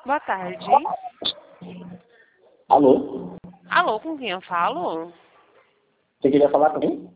Boa tarde. Alô? Alô, com quem eu falo? Você queria falar comigo?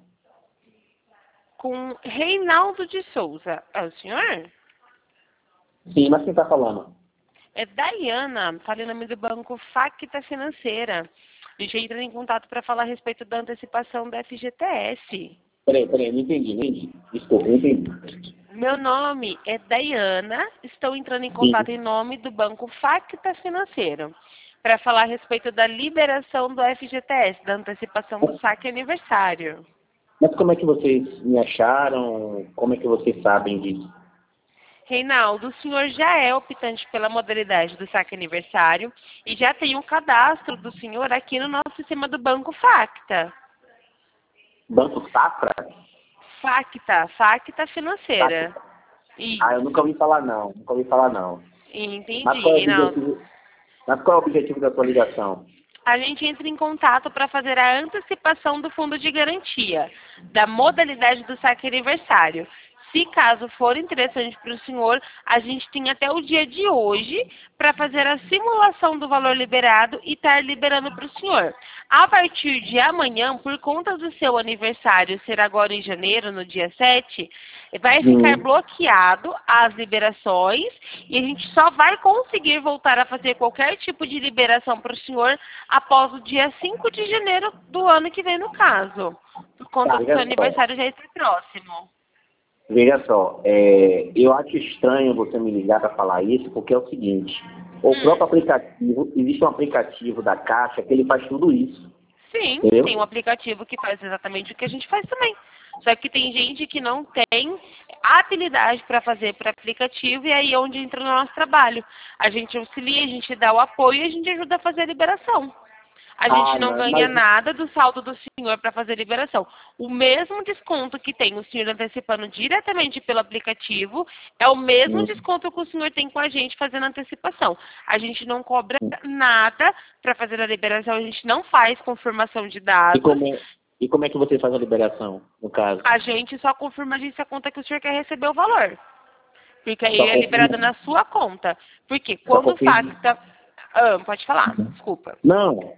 Com Reinaldo de Souza. É o senhor? Sim, mas quem tá falando? É Dayana, fala em nome do Banco Facta Financeira. A gente entra em contato para falar a respeito da antecipação da FGTS. Peraí, não entendi. Desculpa, não entendi. Meu nome é Dayana, estou entrando em Sim. contato em nome do Banco Facta Financeiro para falar a respeito da liberação do FGTS, da antecipação do saque aniversário. Mas como é que vocês me acharam? Como é que vocês sabem disso? Reinaldo, o senhor já é optante pela modalidade do saque aniversário e já tem um cadastro do senhor aqui no nosso sistema do Banco Facta. Banco Safra? Facta Financeira. Safra. Isso. Ah, eu nunca ouvi falar não. Entendi, Mas qual é o Reinaldo. objetivo, mas qual é o objetivo da sua ligação? A gente entra em contato para fazer a antecipação do fundo de garantia, da modalidade do saque aniversário. Se caso for interessante para o senhor, a gente tem até o dia de hoje para fazer a simulação do valor liberado e estar liberando para o senhor. A partir de amanhã, por conta do seu aniversário ser agora em janeiro, no dia 7, vai ficar bloqueado as liberações e a gente só vai conseguir voltar a fazer qualquer tipo de liberação para o senhor após o dia 5 de janeiro do ano que vem, no caso. Por conta do seu aniversário já está próximo. Veja só, eu acho estranho você me ligar para falar isso, porque é o seguinte, o próprio aplicativo, existe um aplicativo da Caixa que ele faz tudo isso. Sim, Entendeu? tem um aplicativo que faz exatamente o que a gente faz também. Só que tem gente que não tem habilidade para fazer por aplicativo e aí é onde entra o nosso trabalho. A gente auxilia, a gente dá o apoio e a gente ajuda a fazer a liberação. A gente não ganha nada do saldo do senhor para fazer a liberação. O mesmo desconto que tem o senhor antecipando diretamente pelo aplicativo é o mesmo desconto que o senhor tem com a gente fazendo a antecipação. A gente não cobra nada para fazer a liberação, a gente não faz confirmação de dados. E como é que você faz a liberação, no caso? A gente só confirma a conta que o senhor quer receber o valor. Porque aí é liberado na sua conta. Porque quando o Facta... pode falar, desculpa. Não,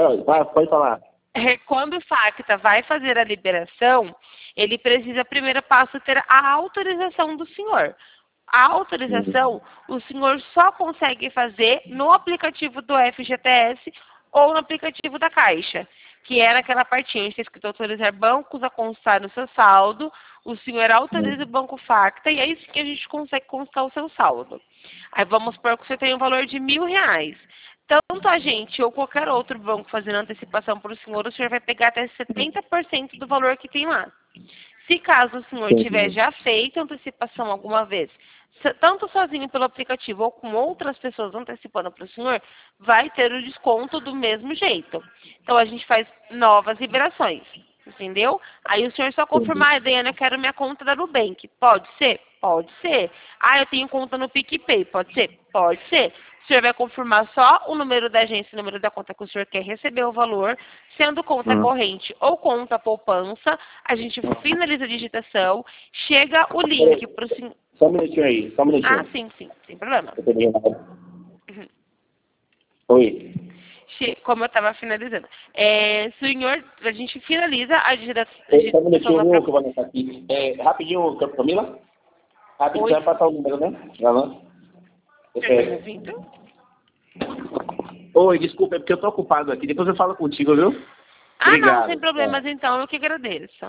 pode falar. Quando o Facta vai fazer a liberação, ele precisa, primeiro passo, ter a autorização do senhor. A autorização, o senhor só consegue fazer no aplicativo do FGTS ou no aplicativo da Caixa, que é naquela partinha, está escrito autorizar bancos a constar no seu saldo, o senhor autoriza o Banco Facta e aí sim que a gente consegue constar o seu saldo. Aí vamos supor que você tem um valor de R$1.000. Tanto a gente ou qualquer outro banco fazendo antecipação para o senhor vai pegar até 70% do valor que tem lá. Se caso o senhor tiver já feito antecipação alguma vez, tanto sozinho pelo aplicativo ou com outras pessoas antecipando para o senhor, vai ter o desconto do mesmo jeito. Então a gente faz novas liberações, entendeu? Aí o senhor só confirmar, Daiane, eu quero minha conta da Nubank. Pode ser? Pode ser. Eu tenho conta no PicPay. Pode ser? Pode ser. O senhor vai confirmar só o número da agência, o número da conta que o senhor quer receber o valor, sendo conta corrente ou conta poupança, a gente finaliza a digitação, chega o link para o senhor. Só um minutinho aí, Sim, sem problema. Oi. Como eu estava finalizando. Senhor, a gente finaliza a digitação. Só um minutinho, que eu vou anotar aqui. Rapidinho, Camila. Rapidinho, você vai passar o número, né? Oi, desculpa, é porque eu tô ocupado aqui. Depois eu falo contigo, viu? Obrigado. Não, sem problemas então, eu que agradeço.